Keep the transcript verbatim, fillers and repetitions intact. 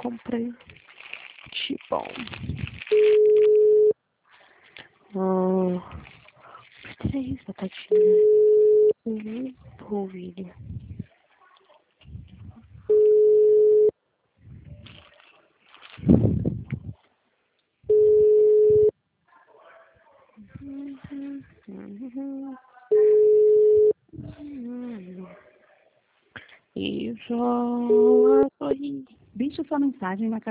comprei. Tipo. Ah, três batatinhas. Uhum. Polvilho. Uhum. Uhum. Uhum. E só sorri. Deixe sua mensagem na